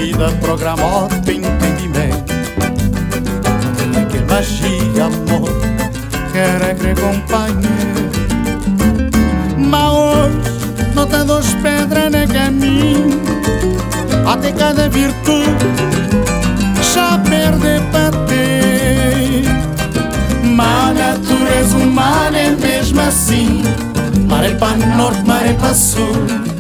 vida programou tu entendimento. Que magia, amor, quer que acompanhe. Mas hoje não tem duas pedras no caminho, até cada virtude já perde para ter. Mas a natureza humana é mesmo assim, maré para norte, maré para sul.